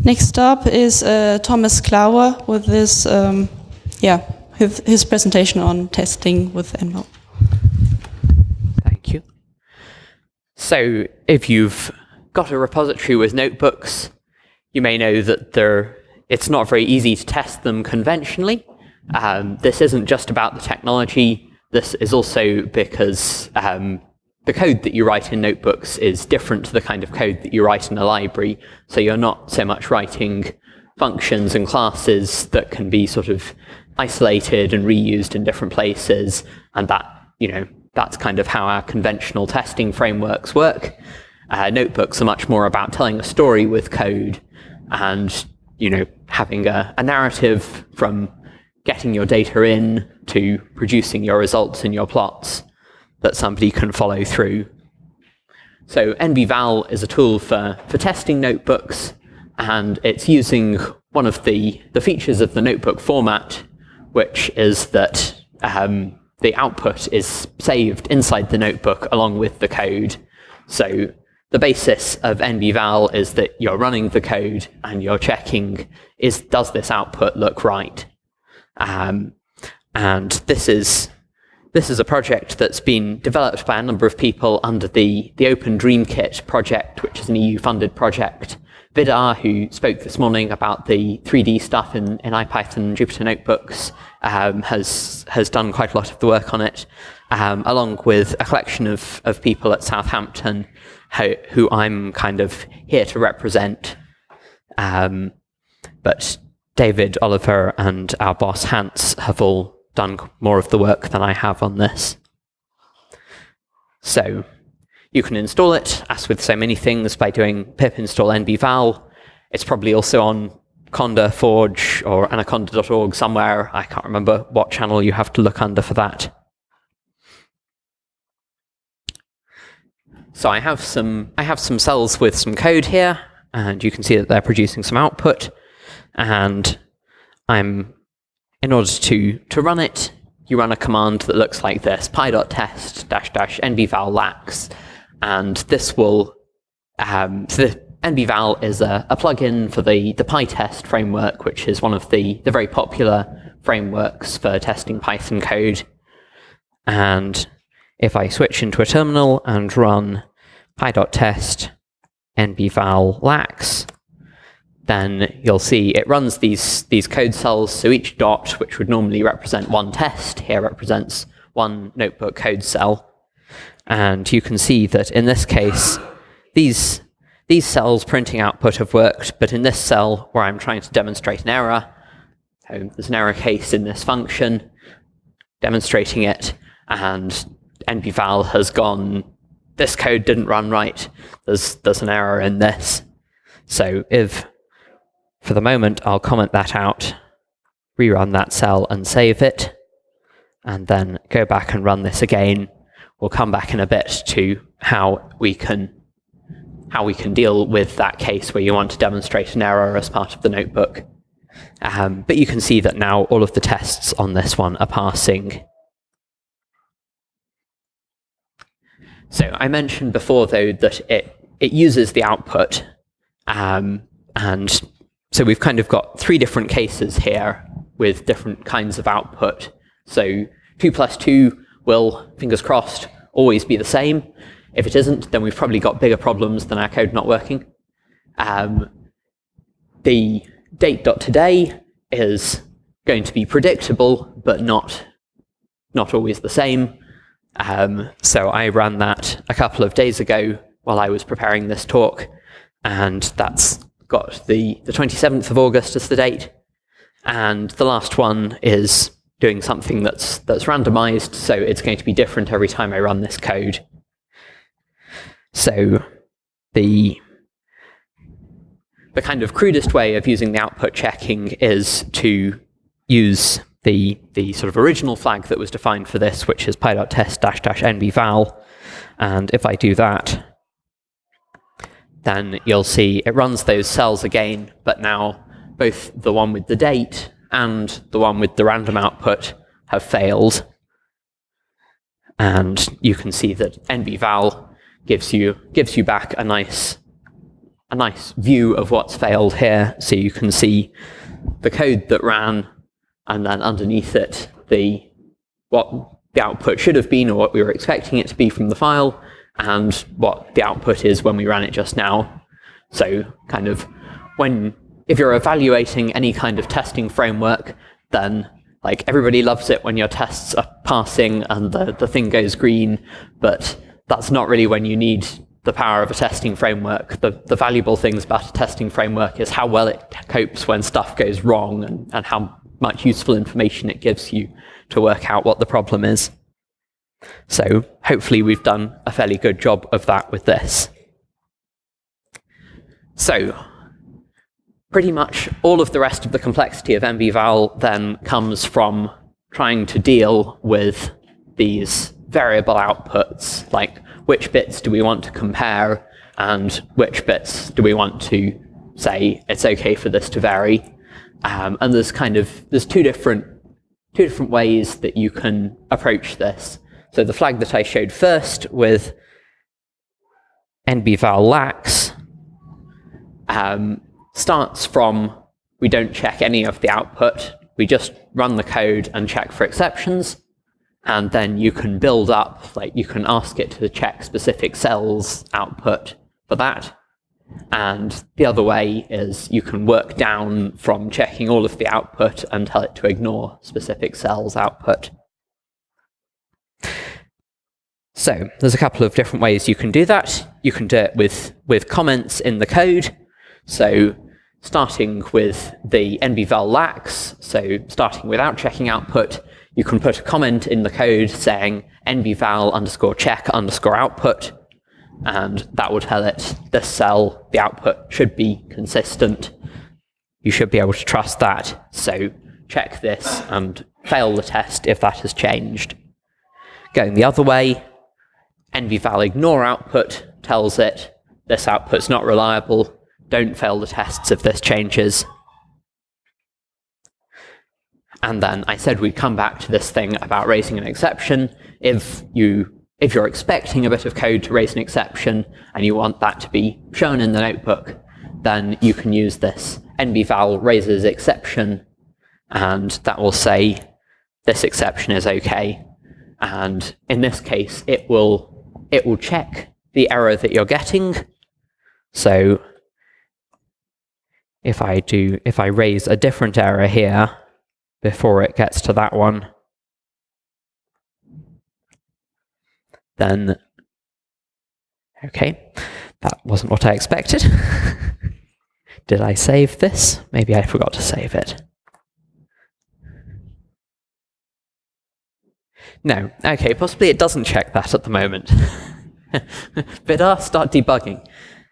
Next up is Thomas Klauer with this, his presentation on testing with NVAL. Thank you. So if you've got a repository with notebooks, you may know that it's not very easy to test them conventionally. This isn't just about the technology. This is also because the code that you write in notebooks is different to the kind of code that you write in a library. So you're not so much writing functions and classes that can be sort of isolated and reused in different places. And that's kind of how our conventional testing frameworks work. Notebooks are much more about telling a story with code and, having a narrative from getting your data in to producing your results and your plots that somebody can follow through. So NVVal is a tool for testing notebooks, and it's using one of the features of the notebook format, which is that the output is saved inside the notebook along with the code. So the basis of NVVal is that you're running the code and you're checking, does this output look right? And this is a project that's been developed by a number of people under the Open Dreamkit project, which is an EU-funded project. Vidar, who spoke this morning about the 3D stuff in IPython and Jupyter Notebooks, has done quite a lot of the work on it, along with a collection of people at Southampton who I'm kind of here to represent. But David, Oliver, and our boss Hans have all done more of the work than I have on this. So you can install it, as with so many things, by doing pip install nvval. It's probably also on Conda, Forge, or anaconda.org somewhere. I can't remember what channel you have to look under for that. So I have some cells with some code here, and you can see that they're producing some output. And in order to run it, you run a command that looks like this: py.test --nvval lax, and this will. So the nvval is a plugin for the PyTest framework, which is one of the very popular frameworks for testing Python code. And if I switch into a terminal and run py.test nvval lax, then you'll see it runs these code cells. So each dot, which would normally represent one test, here represents one notebook code cell. And you can see that in this case, these cells printing output have worked, but in this cell where I'm trying to demonstrate an error, there's an error case in this function demonstrating it, and nvval has gone, this code didn't run right, there's an error in this. So if, for the moment, I'll comment that out, rerun that cell and save it, and then go back and run this again. We'll come back in a bit to how we can deal with that case where you want to demonstrate an error as part of the notebook. But you can see that now all of the tests on this one are passing. So I mentioned before, though, that it uses the output, and so we've kind of got three different cases here with different kinds of output. So 2 plus 2 will, fingers crossed, always be the same. If it isn't, then we've probably got bigger problems than our code not working. The date.today is going to be predictable, but not always the same. So I ran that a couple of days ago while I was preparing this talk, and that's got the 27th of August as the date. And the last one is doing something that's randomized, so it's going to be different every time I run this code. So the kind of crudest way of using the output checking is to use the sort of original flag that was defined for this, which is py.test --nvval. And if I do that, then you'll see it runs those cells again, but now both the one with the date and the one with the random output have failed. And you can see that nvval gives you back a nice a nice view of what's failed here, so you can see the code that ran, and then underneath it, what the output should have been or what we were expecting it to be from the file, and what the output is when we ran it just now. So kind of if you're evaluating any kind of testing framework, then like everybody loves it when your tests are passing and the thing goes green, but that's not really when you need the power of a testing framework. The valuable things about a testing framework is how well it copes when stuff goes wrong, and how much useful information it gives you to work out what the problem is. So hopefully we've done a fairly good job of that with this. So pretty much all of the rest of the complexity of NBVal then comes from trying to deal with these variable outputs, like which bits do we want to compare and which bits do we want to say it's okay for this to vary. And there's two different ways that you can approach this. So the flag that I showed first with NBVal lax starts from, we don't check any of the output, we just run the code and check for exceptions, and then you can build up, like you can ask it to check specific cells output for that. And the other way is you can work down from checking all of the output and tell it to ignore specific cells output. So there's a couple of different ways you can do that. You can do it with comments in the code. So starting with the NBVal lax, so starting without checking output, you can put a comment in the code saying NBVal_check_output, and that will tell it this cell, the output should be consistent. You should be able to trust that. So check this and fail the test if that has changed. Going the other way, NBVal ignore output tells it this output's not reliable, don't fail the tests if this changes. And then I said we'd come back to this thing about raising an exception. If you're expecting a bit of code to raise an exception and you want that to be shown in the notebook, then you can use this NBVal raises exception, and that will say this exception is okay. And in this case, it will check the error that you're getting. So if I raise a different error here before it gets to that one, then, okay, that wasn't what I expected. Did I save this? Maybe I forgot to save it. No, okay, possibly it doesn't check that at the moment. But I'll start debugging.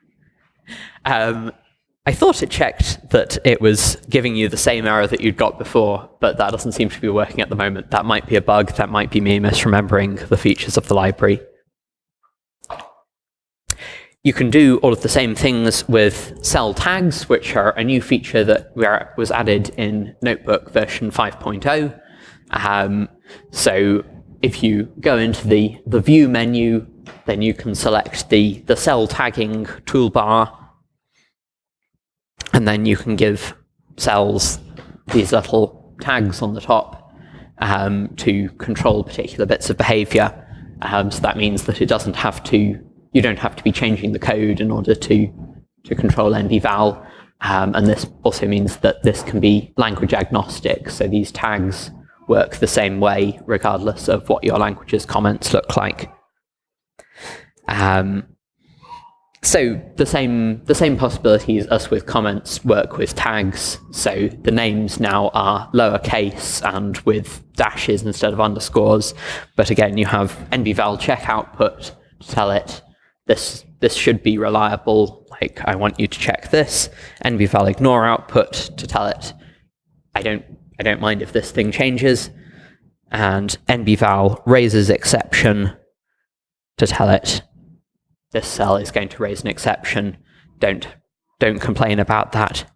I thought it checked that it was giving you the same error that you'd got before, but that doesn't seem to be working at the moment. That might be a bug, that might be me misremembering the features of the library. You can do all of the same things with cell tags, which are a new feature that was added in Notebook version 5.0. So if you go into the View menu, then you can select the cell tagging toolbar, and then you can give cells these little tags on the top to control particular bits of behavior. So that means that you don't have to be changing the code in order to control NBVal. And this also means that this can be language agnostic. So these tags work the same way regardless of what your language's comments look like. So the same possibilities as with comments work with tags. So the names now are lowercase and with dashes instead of underscores. But again, you have NBVal check output to tell it this should be reliable. Like, I want you to check this. NBVal ignore output to tell it I don't mind if this thing changes. And NBVal raises exception to tell it this cell is going to raise an exception. Don't complain about that.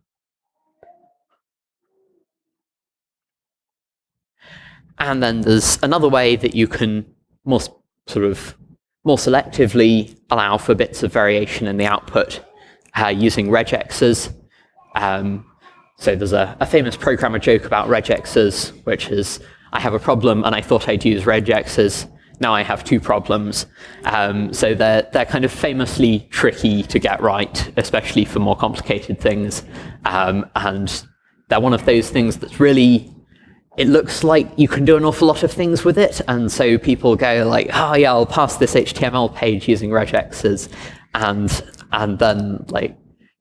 And then there's another way that you can more selectively allow for bits of variation in the output. using regexes. So there's a famous programmer joke about regexes, which is, I have a problem and I thought I'd use regexes. Now I have two problems. So they're kind of famously tricky to get right, especially for more complicated things. And they're one of those things that's really, it looks like you can do an awful lot of things with it. And so people go like, oh yeah, I'll pass this HTML page using regexes. And then like,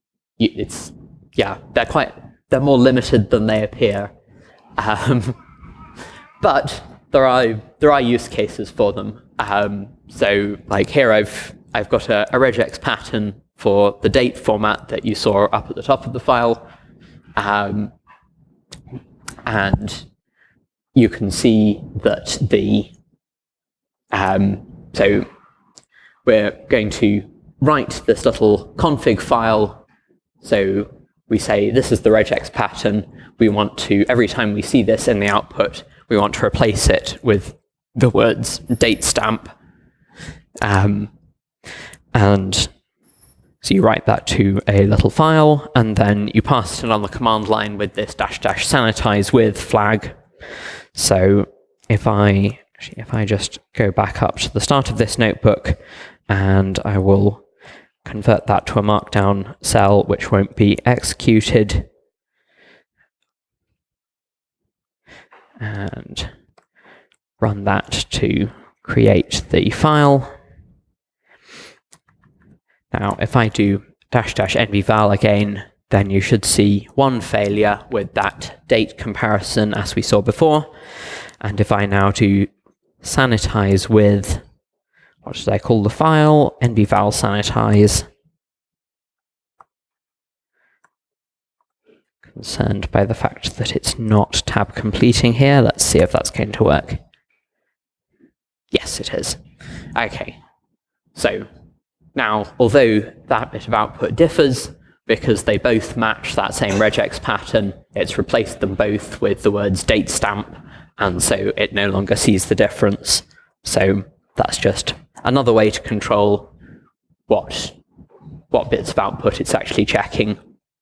they're more limited than they appear. But there are use cases for them. So like here I've got a regex pattern for the date format that you saw up at the top of the file. And you can see that so we're going to write this little config file. So we say, this is the regex pattern. We want to, every time we see this in the output, we want to replace it with the words date stamp. And so you write that to a little file, and then you pass it on the command line with this -- sanitize with flag. So if I just go back up to the start of this notebook, and I will convert that to a markdown cell which won't be executed, and run that to create the file. Now, if I do --nvval again, then you should see one failure with that date comparison as we saw before. And if I now do sanitize with, what should I call the file? nvval sanitize. Concerned by the fact that it's not tab completing here. Let's see if that's going to work. Yes, it is. Okay. So now, although that bit of output differs, because they both match that same regex pattern, it's replaced them both with the words date stamp, and so it no longer sees the difference. So that's just another way to control what bits of output it's actually checking.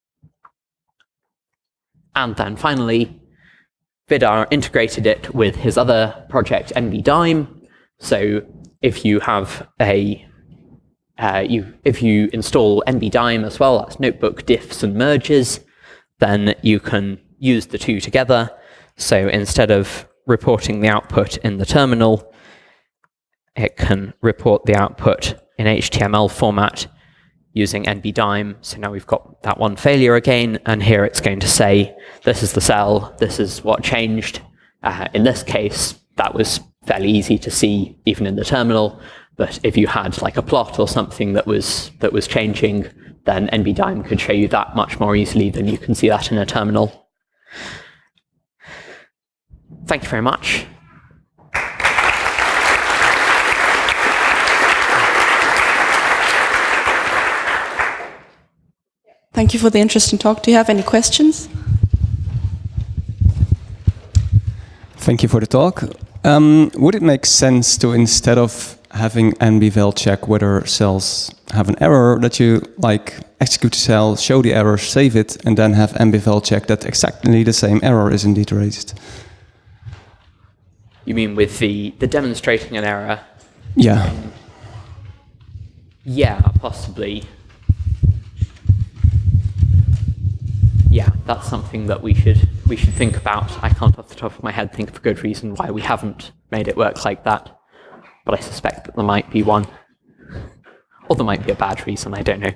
And then finally, Vidar integrated it with his other project, NVDime. So if you have if you install NVDime as well, that's notebook diffs and merges, then you can use the two together. So instead of reporting the output in the terminal, it can report the output in HTML format using NVDime. So now we've got that one failure again, and here it's going to say, this is the cell, this is what changed. In this case, that was fairly easy to see even in the terminal, but if you had like a plot or something that was changing, then NVDime could show you that much more easily than you can see that in a terminal. Thank you very much. Thank you for the interesting talk. Do you have any questions? Thank you for the talk. Would it make sense to, instead of having nvval check whether cells have an error, that you like execute the cell, show the error, save it, and then have nvval check that exactly the same error is indeed raised? You mean with the demonstrating an error? Yeah. Yeah, possibly. Yeah, that's something that we should think about. I can't off the top of my head think of a good reason why we haven't made it work like that, but I suspect that there might be one. Or there might be a bad reason, I don't know.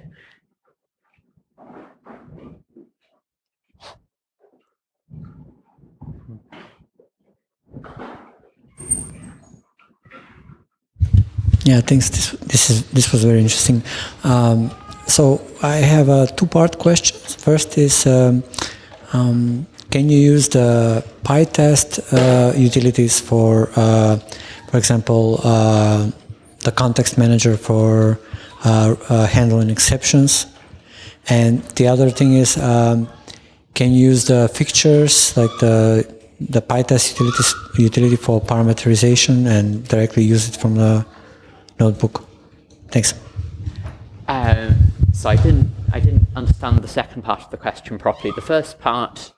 Yeah, thanks. This was very interesting. So I have a two-part question. First is, can you use the PyTest utilities for example, the context manager for handling exceptions? And the other thing is, can you use the fixtures, like the PyTest utility for parameterization, and directly use it from the notebook? Thanks. So I I didn't understand the second part of the question properly. The first part,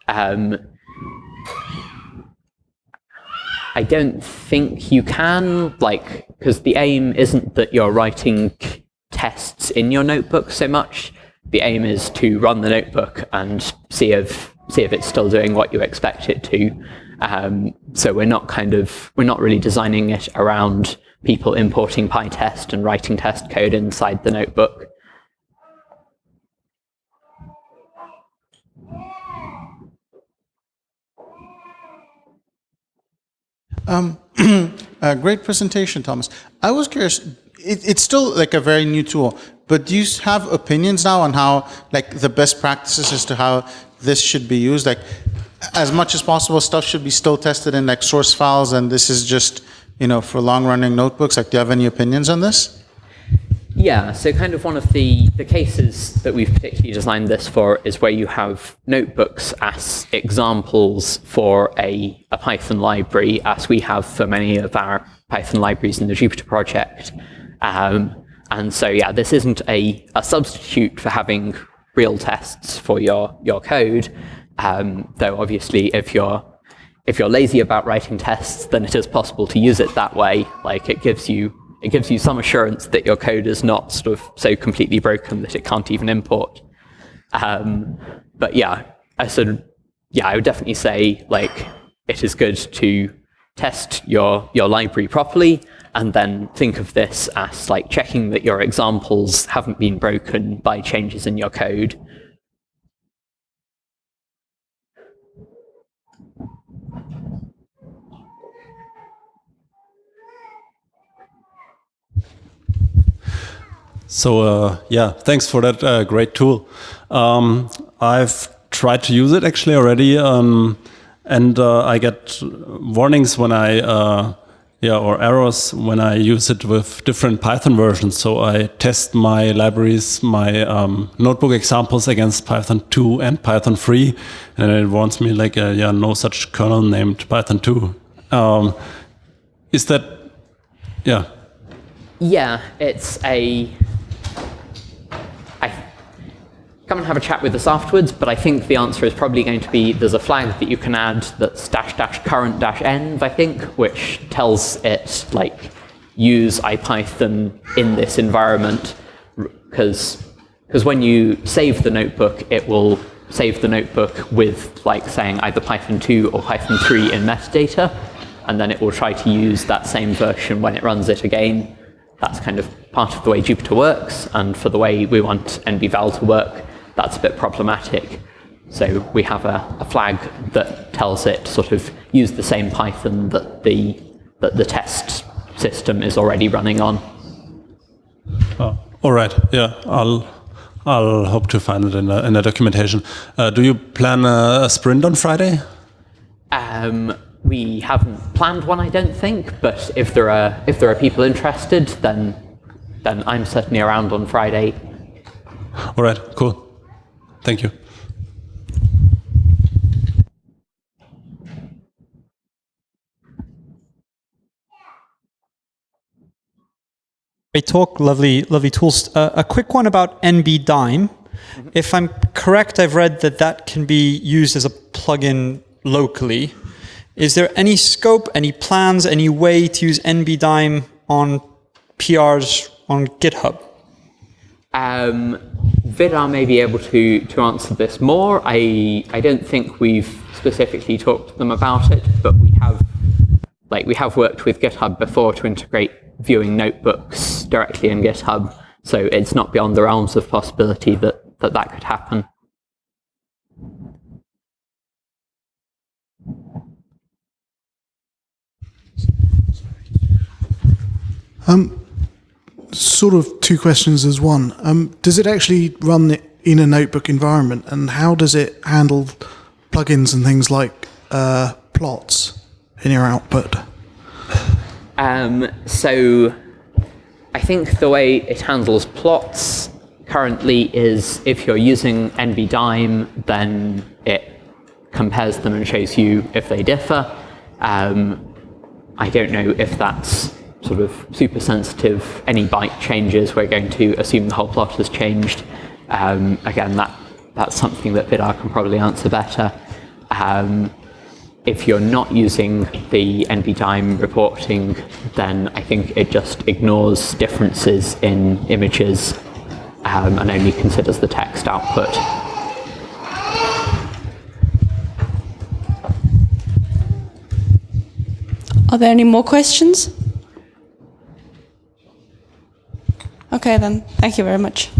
I don't think you can, because the aim isn't that you're writing tests in your notebook so much. The aim is to run the notebook and see if it's still doing what you expect it to. So we're not really designing it around people importing PyTest and writing test code inside the notebook. Great presentation, Thomas. I was curious, it's still like a very new tool, but do you have opinions now on how, the best practices as to how this should be used? As much as possible, stuff should be still tested in source files, and this is just, for long-running notebooks. Do you have any opinions on this? Yeah, so kind of one of the cases that we've particularly designed this for is where you have notebooks as examples for a Python library, as we have for many of our Python libraries in the Jupyter project. And so, yeah, this isn't a substitute for having real tests for your code, though obviously if you're lazy about writing tests, then it is possible to use it that way. It gives you some assurance that your code is not sort of so completely broken that it can't even import. But yeah, I would definitely say it is good to test your library properly, and then think of this as checking that your examples haven't been broken by changes in your code. So yeah, thanks for that great tool. I've tried to use it actually already, and I get warnings when or errors when I use it with different Python versions. So I test my libraries, my notebook examples against Python 2 and Python 3, and it warns me no such kernel named Python 2. Is that, yeah? Yeah, it's come and have a chat with us afterwards, but I think the answer is probably going to be there's a flag that you can add that's --current-env, I think, which tells it use IPython in this environment, because when you save the notebook, it will save the notebook with saying either Python 2 or Python 3 in metadata, and then it will try to use that same version when it runs it again. That's kind of part of the way Jupyter works, and for the way we want NBVal to work, that's a bit problematic. So we have a flag that tells it sort of use the same Python that the test system is already running on. All right. Yeah, I'll hope to find it in the documentation. Do you plan a sprint on Friday? We haven't planned one, I don't think. But if there are people interested, then I'm certainly around on Friday. All right. Cool. Thank you. Great talk, lovely tools. A quick one about NBDime. Mm-hmm. If I'm correct, I've read that can be used as a plugin locally. Is there any scope, any plans, any way to use NBDime on PRs on GitHub? Vidar may be able to answer this more. I don't think we've specifically talked to them about it, but we have worked with GitHub before to integrate viewing notebooks directly in GitHub, so it's not beyond the realms of possibility that could happen. Sort of two questions as one. Does it actually run in a notebook environment, and how does it handle plugins and things like plots in your output? So I think the way it handles plots currently is if you're using NBDime, then it compares them and shows you if they differ. I don't know if that's sort of super sensitive. Any byte changes, we're going to assume the whole plot has changed. Again, that's something that Vidar can probably answer better. If you're not using the NVDIME reporting, then I think it just ignores differences in images and only considers the text output. Are there any more questions? Okay then, thank you very much.